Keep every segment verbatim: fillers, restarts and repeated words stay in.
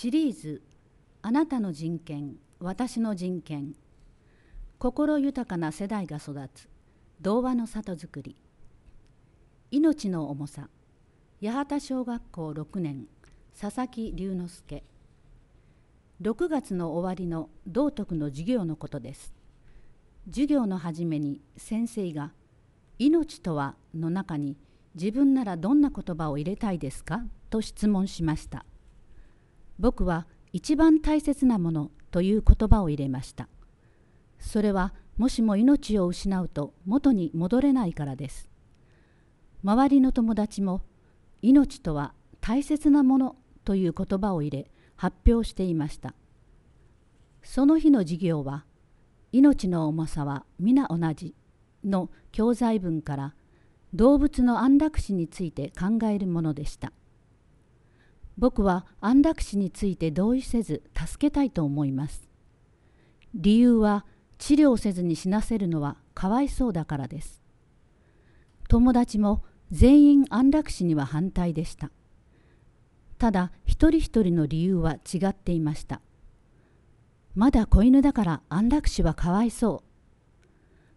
シリーズあなたの人権、私の人権。心豊かな世代が育つ童話の里づくり。命の重さ。八幡小学校ろくねん佐々木龍之介。ろくがつの終わりの道徳の授業のことです。授業の初めに先生が命とはの中に自分ならどんな言葉を入れたいですかと質問しました。僕は一番大切なものという言葉を入れました。それはもしも命を失うと元に戻れないからです。周りの友達も命とは大切なものという言葉を入れ発表していました。その日の授業は命の重さは皆同じの教材文から動物の安楽死について考えるものでした。僕は安楽死について同意せず助けたいと思います。理由は治療せずに死なせるのはかわいそうだからです。友達も全員安楽死には反対でした。ただ一人一人の理由は違っていました。まだ子犬だから安楽死はかわいそう。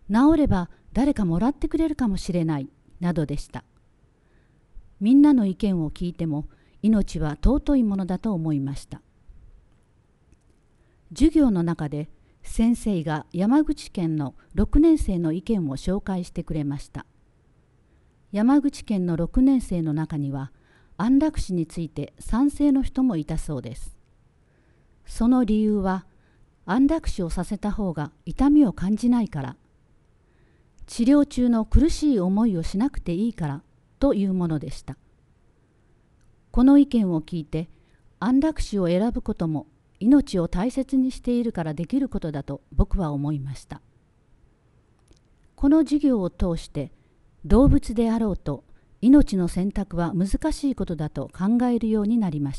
治れば誰かもらってくれるかもしれないなどでした。みんなの意見を聞いても命は尊いものだと思いました。授業の中で先生が山口県のろくねん生の意見を紹介してくれました。山口県のろくねん生の中には安楽死について賛成の人もいたそうです。その理由は安楽死をさせた方が痛みを感じないから、治療中の苦しい思いをしなくていいからというものでした。この意見を聞いて安楽死を選ぶことも命を大切にしているからできることだと僕は思いました。この授業を通して動物であろうと命の選択は難しいことだと考えるようになりました。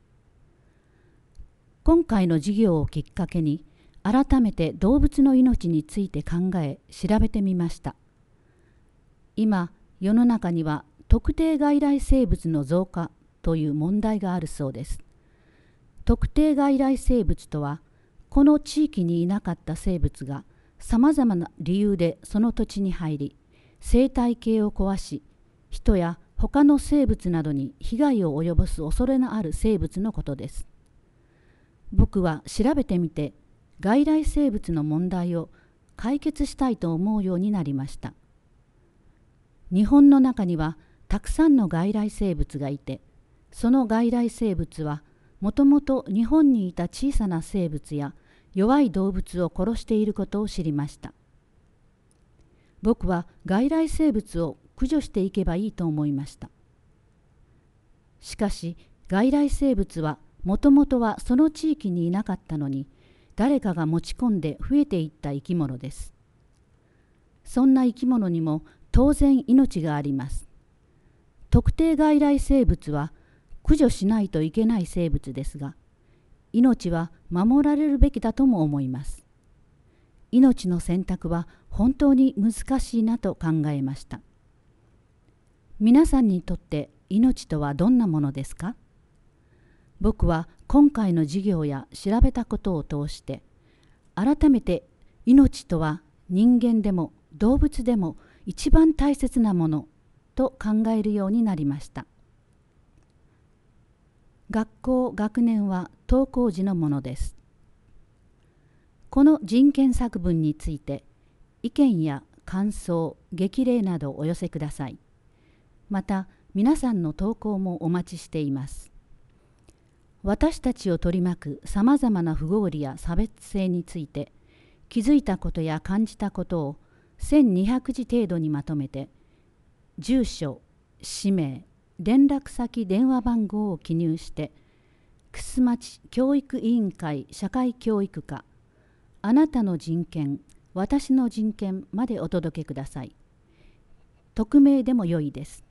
今回の授業をきっかけに改めて動物の命について考え調べてみました。今世の中には特定外来生物の増加という問題があるそうです。特定外来生物とは、この地域にいなかった生物がさまざまな理由でその土地に入り、生態系を壊し、人や他の生物などに被害を及ぼす恐れのある生物のことです。僕は調べてみて、外来生物の問題を解決したいと思うようになりました。日本の中にはたくさんの外来生物がいて、その外来生物はもともと日本にいた小さな生物や弱い動物を殺していることを知りました。僕は外来生物を駆除していけばいいと思いました。しかし外来生物はもともとはその地域にいなかったのに、誰かが持ち込んで増えていった生き物です。そんな生き物にも当然命があります。特定外来生物は駆除しないといけない生物ですが、命は守られるべきだとも思います。命の選択は本当に難しいなと考えました。皆さんにとって命とはどんなものですか？僕は今回の授業や調べたことを通して、改めて命とは人間でも動物でも一番大切なものと考えるようになりました。学校・学年は登校時のものです。この人権作文について意見や感想、激励などお寄せください。また皆さんの投稿もお待ちしています。私たちを取り巻くさまざまな不合理や差別性について気づいたことや感じたことをせんにひゃくじ程度にまとめて、住所、氏名、連絡先、電話番号を記入して、楠町教育委員会社会教育課、あなたの人権、私の人権までお届けください。匿名でも良いです。